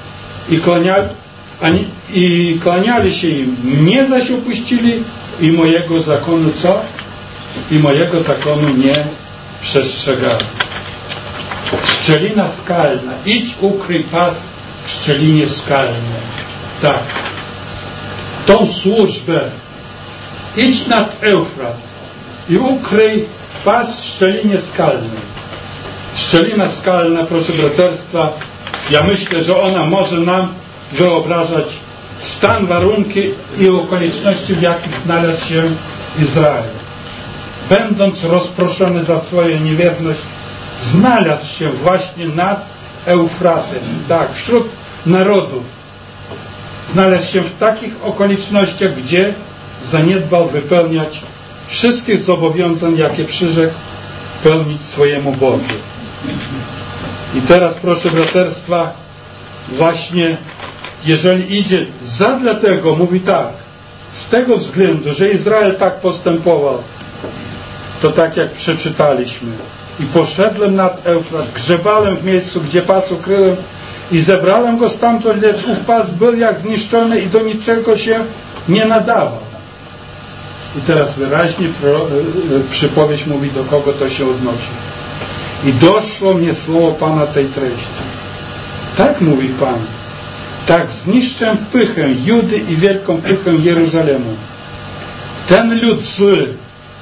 i kłaniali się im, mnie zaś opuścili i mojego zakonu co? I mojego zakonu nie przestrzegali. Szczelina skalna. Idź, ukryj pas w szczelinie skalnej. Tak. Tą służbę idź nad Eufrat i ukryj pas w szczelinie skalnej. Szczelina skalna, proszę braterstwa, ja myślę, że ona może nam wyobrażać stan, warunki i okoliczności, w jakich znalazł się Izrael. Będąc rozproszony za swoją niewierność, znalazł się właśnie nad Eufratem, tak, wśród narodów. Znalazł się w takich okolicznościach, gdzie zaniedbał wypełniać wszystkich zobowiązań, jakie przyrzekł pełnić swojemu Bogu. I teraz, proszę braterstwa, właśnie jeżeli idzie zadля tego, mówi tak, z tego względu, że Izrael tak postępował, to tak jak przeczytaliśmy: i poszedłem nad Eufrat, grzebałem w miejscu, gdzie pas ukryłem i zebrałem go stamtąd, lecz ów pas był jak zniszczony i do niczego się nie nadawał. I teraz wyraźnie przypowieść mówi, do kogo to się odnosi. I doszło mnie słowo Pana tej treści. Tak mówi Pan: tak zniszczę pychę Judy i wielką pychę Jeruzalemu. Ten lud zły,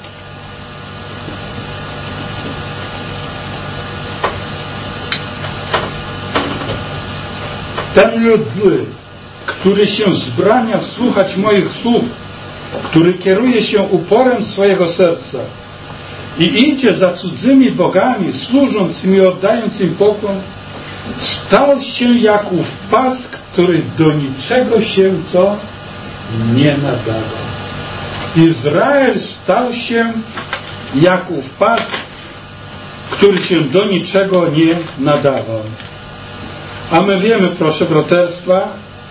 który się zbrania słuchać moich słów, który kieruje się uporem swojego serca i idzie za cudzymi bogami, służąc im i oddając im pokłon, stał się jak ów pas, który do niczego się co? Nie nadawał. Izrael stał się jak ów pas, który się do niczego nie nadawał. A my wiemy, proszę braterstwa,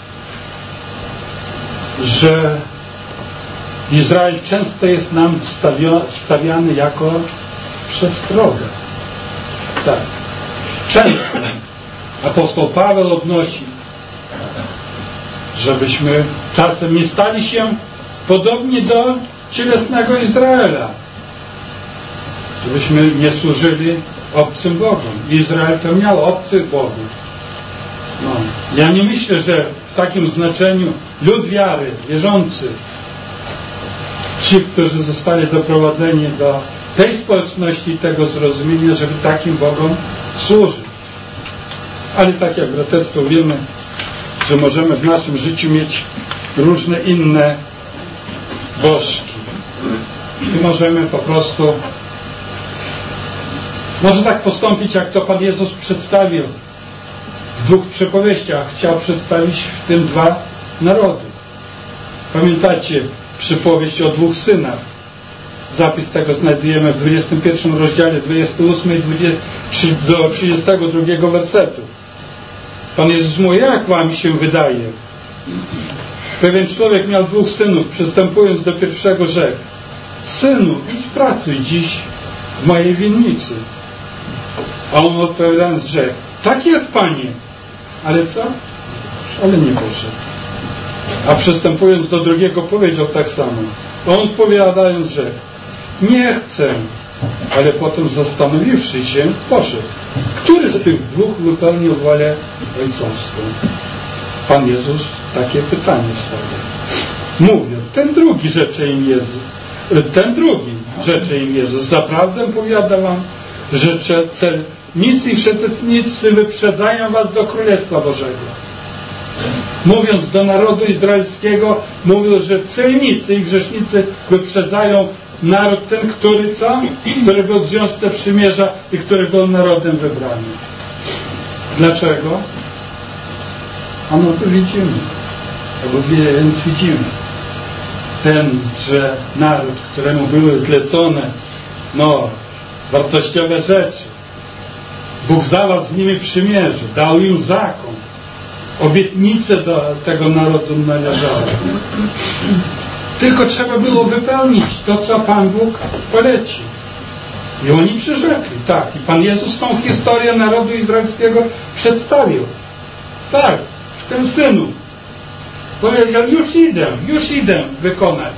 że Izrael często jest nam stawiany jako przestroga. Tak. Często apostoł Paweł odnosi, żebyśmy czasem nie stali się podobni do cielesnego Izraela. Żebyśmy nie służyli obcym Bogom. Izrael to miał obcych bogów. No. Ja nie myślę, że w takim znaczeniu lud wiary, wierzący, ci, którzy zostali doprowadzeni do tej społeczności, tego zrozumienia, żeby takim Bogom służyć. Ale tak jak braterstwo wiemy, że możemy w naszym życiu mieć różne inne bożki. I możemy po prostu może tak postąpić, jak to Pan Jezus przedstawił w dwóch przypowieściach. Chciał przedstawić w tym dwa narody. Pamiętacie przypowieść o dwóch synach? Zapis tego znajdujemy w 21 rozdziale, 28 do 32 wersetu. Pan Jezus mówi, jak wam się wydaje? Pewien człowiek miał 2 synów, przystępując do pierwszego rzekł: synu, idź pracuj dziś w mojej winnicy. A on odpowiadając rzekł: tak jest, Panie. Ale co? Ale nie poszedł. A przystępując do drugiego powiedział tak samo. A on odpowiadając rzekł: nie chcę. Ale potem zastanowiwszy się, poszedł. Który z tych 2 wypełnił wolę ojcowską? Pan Jezus takie pytanie stawia. Mówią, ten drugi rzecze im Jezus. Zaprawdę powiada wam, że celnicy i przetecznicy wyprzedzają was do Królestwa Bożego. Mówiąc do narodu izraelskiego, mówił, że celnicy i grzesznicy wyprzedzają naród ten, który był w związku przymierza i który był narodem wybranym. Dlaczego? Ano to widzimy. Więc widzimy. Tenże naród, któremu były zlecone wartościowe rzeczy. Bóg zawarł z nimi przymierze, dał im zakon. Obietnice do tego narodu należały. Tylko trzeba było wypełnić to, co Pan Bóg polecił. I oni przyrzekli. Tak. I Pan Jezus tą historię narodu izraelskiego przedstawił. Tak. W tym synu. Powiedział, już idę wykonać.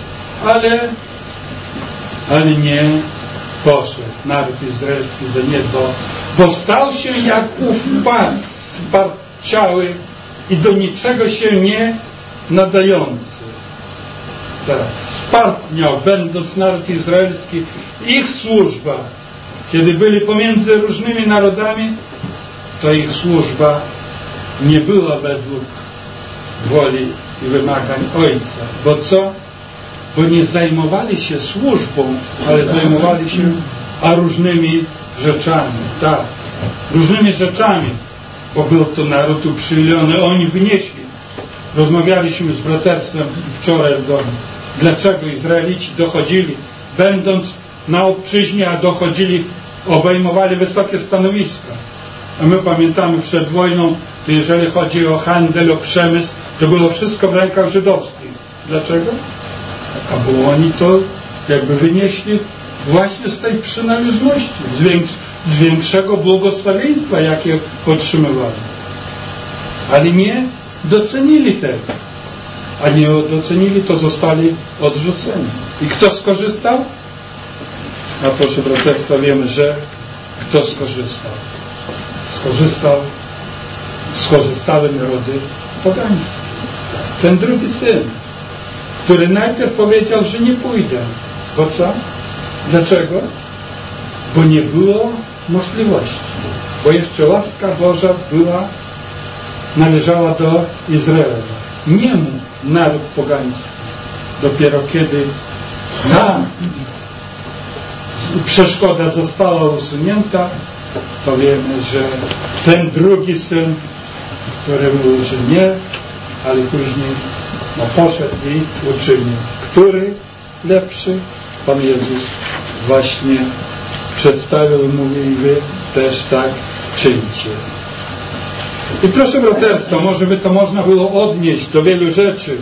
Ale nie poszedł. Naród izraelski zaniedbał, bo stał się jak ów pas sparciały i do niczego się nie nadający. Tak. Spartniał, będąc naród izraelski, ich służba, kiedy byli pomiędzy różnymi narodami, to ich służba nie była według woli i wymagań Ojca. Bo co? Bo nie zajmowali się służbą, ale zajmowali się różnymi rzeczami. Tak, różnymi rzeczami, bo był to naród uprzywilejony. Oni wynieśli. Rozmawialiśmy z braterstwem wczoraj w domu. Dlaczego Izraelici dochodzili, będąc na obczyźnie, a dochodzili, obejmowali wysokie stanowiska. A my pamiętamy przed wojną, to jeżeli chodzi o handel, o przemysł, to było wszystko w rękach żydowskich. Dlaczego? A bo oni to jakby wynieśli właśnie z tej przynależności, z większego błogosławieństwa, jakie otrzymywali. Ale nie docenili tego. A nie docenili, to zostali odrzuceni. I kto skorzystał? A proszę braterstwa, wiemy, że kto skorzystał? Skorzystały narody pogańskie. Ten drugi syn, który najpierw powiedział, że nie pójdę. Bo co? Dlaczego? Bo nie było możliwości. Bo jeszcze łaska Boża należała do Izraela. Nie mu naród pogański. Dopiero kiedy ta przeszkoda została usunięta, to wiemy, że ten drugi syn, który mówił, że nie, ale później poszedł i uczynił. Który lepszy? Pan Jezus właśnie przedstawił i mówi, i wy też tak czyńcie. I proszę braterstwa, może by to można było odnieść do wielu rzeczy.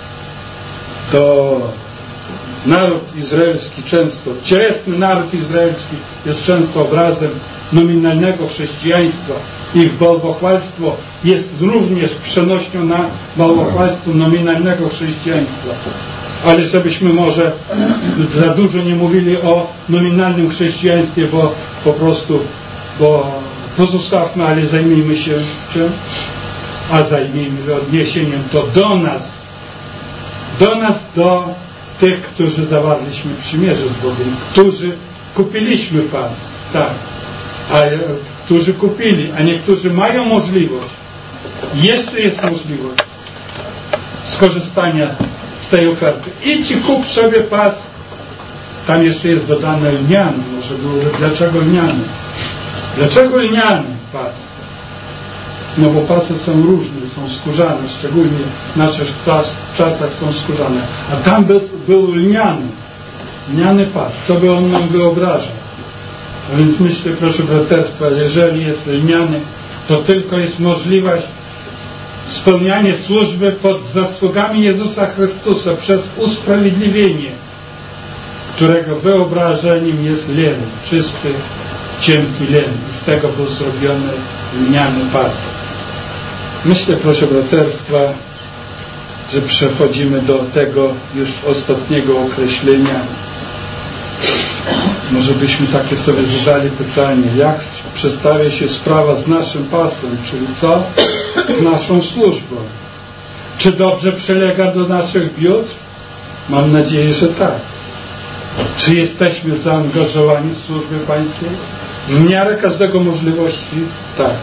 To naród izraelski często, cielesny naród izraelski jest często obrazem nominalnego chrześcijaństwa. Ich bałwochwalstwo jest również przenośnią na bałwochwalstwo nominalnego chrześcijaństwa. Ale żebyśmy może za dużo nie mówili o nominalnym chrześcijaństwie, bo po prostu, pozostawmy, ale zajmijmy się czym? A zajmijmy się odniesieniem to do nas, do tych, którzy zawarliśmy przymierze z Bogiem, którzy kupiliśmy Pan, tak, którzy kupili, a niektórzy mają możliwość, jeszcze jest możliwość skorzystania z tej oferty. Idź i kup sobie pas. Tam jeszcze jest dodane lniany. Może było, dlaczego lniany? Dlaczego lniany pas? No bo pasy są różne, są skórzane, szczególnie w naszych czasach są skórzane. A tam był lniany pas. Co by on nam wyobrażał? A więc myślę, proszę braterstwa, jeżeli jest lniany, to tylko jest możliwość spełniania służby pod zasługami Jezusa Chrystusa przez usprawiedliwienie, którego wyobrażeniem jest len, czysty, cienki len. I z tego był zrobiony lniany pas. Myślę, proszę braterstwa, że przechodzimy do tego już ostatniego określenia. Może byśmy takie sobie zadali pytanie, jak przedstawia się sprawa z naszym pasem, czyli co? Z naszą służbą. Czy dobrze przylega do naszych biur? Mam nadzieję, że tak. Czy jesteśmy zaangażowani w służbę pańskiej? W miarę każdego możliwości? Tak.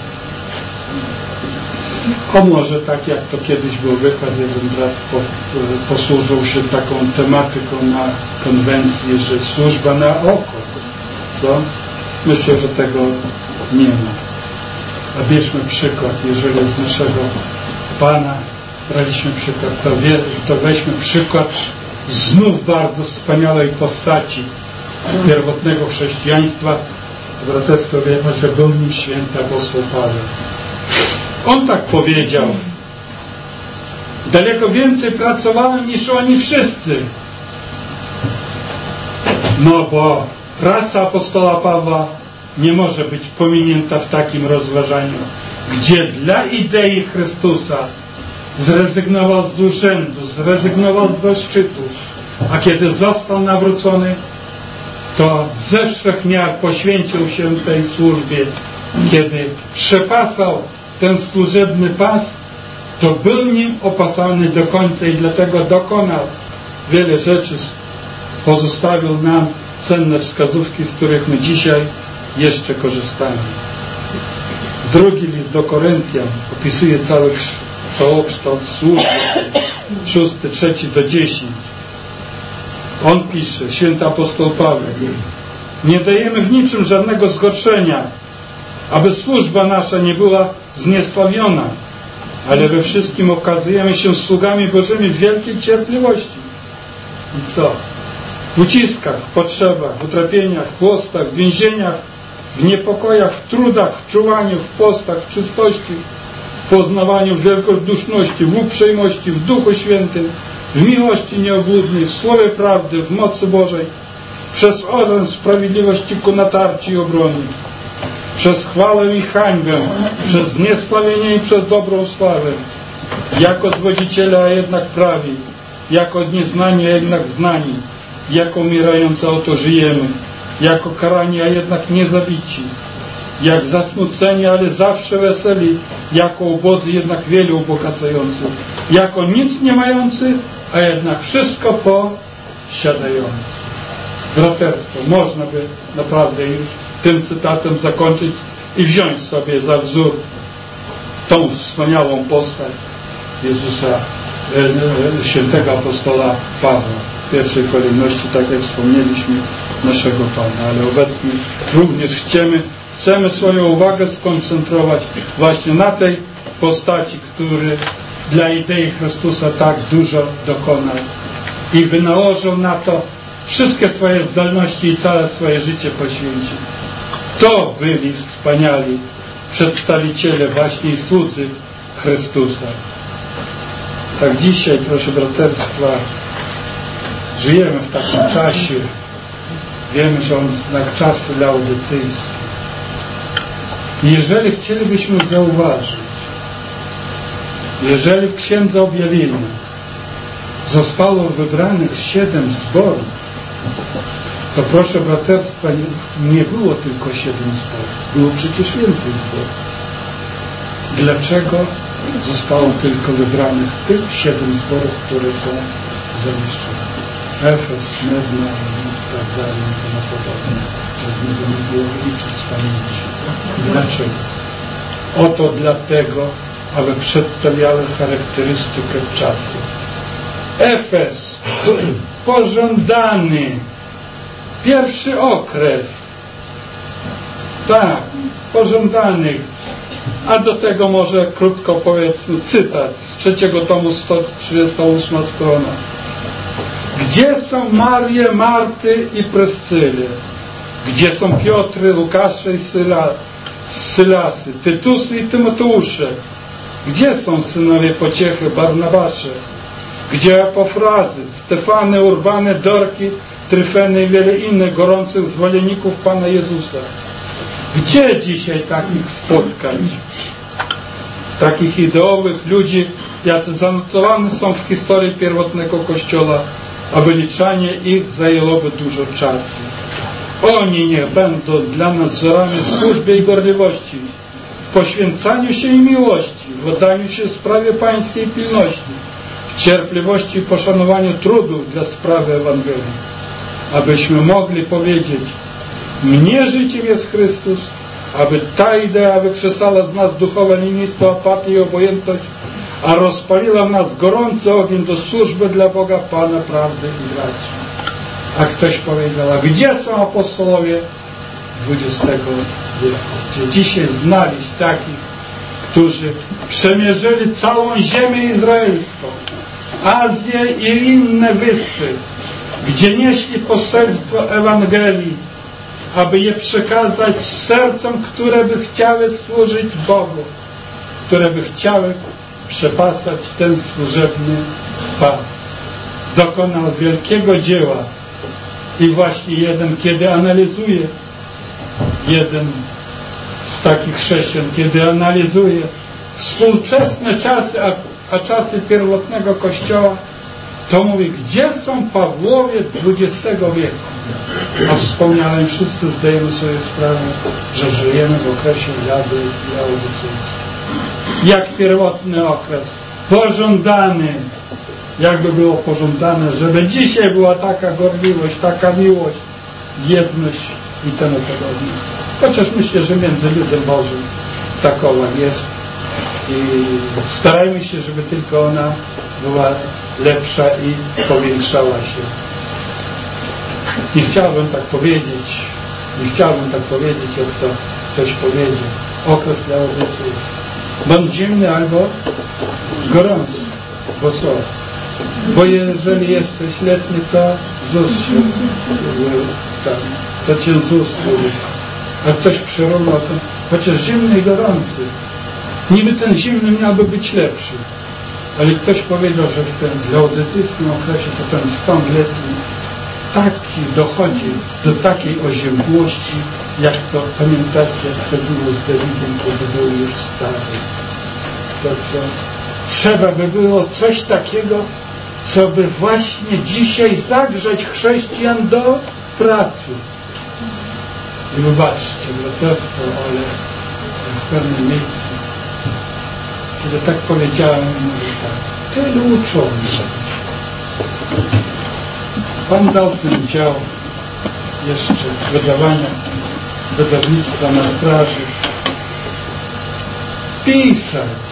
A może tak jak to kiedyś był wykład, jeden brat posłużył się taką tematyką na konwencji, że służba na oko. Co? Myślę, że tego nie ma. A bierzmy przykład, jeżeli z naszego Pana braliśmy przykład, to weźmy przykład znów bardzo wspaniałej postaci pierwotnego chrześcijaństwa. Braterstwo wiemy, że był nim święty apostoł Paweł. On tak powiedział: daleko więcej pracowałem niż oni wszyscy. No bo praca apostoła Pawła nie może być pominięta w takim rozważaniu, gdzie dla idei Chrystusa zrezygnował z urzędu, zrezygnował z zaszczytu, a kiedy został nawrócony, to ze wszech miar poświęcił się tej służbie. Kiedy przepasał ten służebny pas, to był nim opasany do końca i dlatego dokonał wiele rzeczy. Pozostawił nam cenne wskazówki, z których my dzisiaj jeszcze korzystamy. Drugi list do Koryntian opisuje całokształt służby, 6, 3 do 10. On pisze, święty apostoł Paweł: nie dajemy w niczym żadnego zgorszenia, aby służba nasza nie była zniesławiona, ale we wszystkim okazujemy się sługami Bożymi w wielkiej cierpliwości. I co? W uciskach, w potrzebach, w utrapieniach, w głostach, w więzieniach, w niepokojach, w trudach, w czuwaniu, w postach, w czystości, w poznawaniu wielkoduszności, w uprzejmości, w Duchu Świętym, w miłości nieobłudnej, w słowie prawdy, w mocy Bożej, przez oręż sprawiedliwości ku natarciu i obronie, przez chwałę i hańbę, przez zniesławienie i przez dobrą sławę, jako zwodziciele, a jednak prawi, jako nieznani, a jednak znani, jako umierający, a oto żyjemy, jako karani, a jednak nie zabici, jak zasmuceni, ale zawsze weseli, jako ubodzy, jednak wielu ubogacający, jako nic nie mający, a jednak wszystko posiadający. Braterstwo, można by naprawdę już tym cytatem zakończyć i wziąć sobie za wzór tą wspaniałą postać Jezusa, świętego apostola Pawła. W pierwszej kolejności, tak jak wspomnieliśmy, naszego Pana, ale obecnie również chcemy swoją uwagę skoncentrować właśnie na tej postaci, który dla idei Chrystusa tak dużo dokonał i wynałożył na to wszystkie swoje zdolności i całe swoje życie poświęcił. To byli wspaniali przedstawiciele właśnie i słudzy Chrystusa. Tak dzisiaj, proszę braterstwa, żyjemy w takim czasie. Wiemy, że on znak czasu laodycyjski. I jeżeli chcielibyśmy zauważyć, jeżeli w Księdze Objawienia zostało wybranych 7 zborów, to proszę braterstwa, nie było tylko 7 zborów. Było przecież więcej zborów. Dlaczego zostało tylko wybranych tych 7 zborów, które są zamieszczone? Efes, Smyrna i tak dalej, i тому podobne. Żadnego nie było liczyć z pamięci. Dlaczego? Oto dlatego, aby przedstawiały charakterystykę czasu. Efes, pożądany, pierwszy okres. Tak, pożądany. A do tego może krótko powiedzmy cytat z 3 tomu, 138 strona. Gdzie są Marię, Marty i Pryscylę? Gdzie są Piotry, Łukasze i Sylasy, Tytusy i Tymoteusze? Gdzie są synowie Pociechy, Barnabasze? Gdzie Epafrazy, Stefany, Urbany, Dorki, Tryfeny i wiele innych gorących zwolenników Pana Jezusa? Gdzie dzisiaj takich spotkać? Takich ideowych ludzi, jacy zanotowani są w historii pierwotnego Kościoła, a wyliczanie ich zajęłoby dużo czasu. Oni niech będą dla nas wzorami w służbie i gorliwości, w poświęcaniu się i miłości, w oddaniu się sprawie pańskiej pilności, w cierpliwości i poszanowaniu trudów dla sprawy Ewangelii. Abyśmy mogli powiedzieć: mnie życiem jest Chrystus, aby ta idea wykrzesała z nas duchowe lenistwo, apatię i obojętność, a rozpaliła w nas gorący ogień do służby dla Boga, Pana, prawdy i braci. A ktoś powiedział: a gdzie są apostolowie XX wieku? Gdzie dzisiaj znaleźć takich, którzy przemierzyli całą ziemię izraelską, Azję i inne wyspy, gdzie nieśli poselstwo Ewangelii, aby je przekazać sercom, które by chciały służyć Bogu, które by chciały przepasać ten służebny pas. Dokonał wielkiego dzieła i właśnie kiedy analizuje, jeden z takich chrześcijan, kiedy analizuje współczesne czasy, a czasy pierwotnego Kościoła, to mówi: gdzie są Pawłowie XX wieku? A wspomniałem, wszyscy zdajemy sobie sprawę, że żyjemy w okresie jady i laodyceńskim. Jak pierwotny okres, pożądany, jakby było pożądane, żeby dzisiaj była taka gorliwość, taka miłość, jedność i temu podobne. Chociaż myślę, że między ludem Bożym takowa jest i starajmy się, żeby tylko ona była lepsza i powiększała się. Nie chciałbym tak powiedzieć, jak to ktoś powiedział. Okres laodyceński. Bądź zimny albo gorący. Bo co? Bo jeżeli jesteś letni, to ZUS się to cię ZUS służy. A ktoś przyrównał to, chociaż zimny i gorący. Niby ten zimny miałby być lepszy. Ale ktoś powiedział, że w tym laodycyjskim okresie to ten stan letni taki dochodzi do takiej oziębłości, jak to pamiętacie, jak to było z Dawidem, kiedy był już stary. To co? Trzeba by było coś takiego, co by właśnie dzisiaj zagrzać chrześcijan do pracy. I wybaczcie, braterstwo, ale w pewnym miejscu, kiedy tak powiedziałem, mówię tak: tylu uczonych. Pan dał ten dział jeszcze wydawnictwa na straży. Pisać.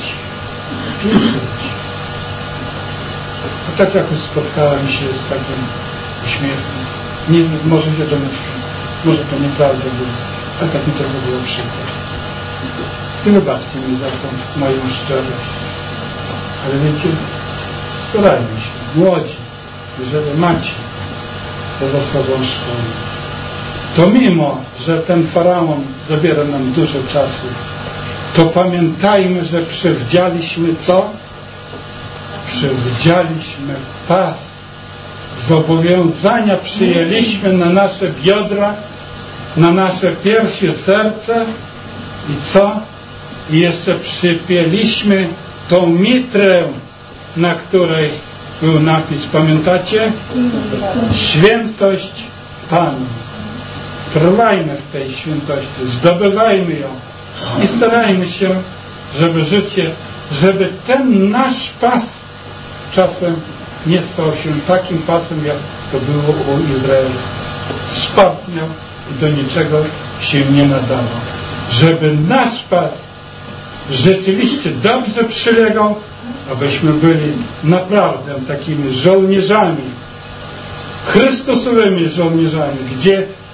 A tak jakoś spotkałem się z takim uśmiechem. Nie, może się domyślam, może to nieprawda było, ale tak mi trochę było przykro. I wybaczcie mi za tą moją szczerość. Ale wiecie, starajmy się, młodzi, jeżeli macie za sobą szkołę, to mimo, że ten faraon zabiera nam dużo czasu, to pamiętajmy, że przywdzialiśmy co? Przywdzialiśmy pas. Zobowiązania przyjęliśmy na nasze biodra, na nasze piersi, serce i co? I jeszcze przypięliśmy tą mitrę, na której był napis, pamiętacie? Świętość Panu. Trwajmy w tej świętości, zdobywajmy ją i starajmy się, żeby życie, żeby ten nasz pas czasem nie stał się takim pasem, jak to było u Izraela. Spadniał i do niczego się nie nadawał. Żeby nasz pas rzeczywiście dobrze przylegał, abyśmy byli naprawdę takimi żołnierzami, Chrystusowymi żołnierzami, gdzie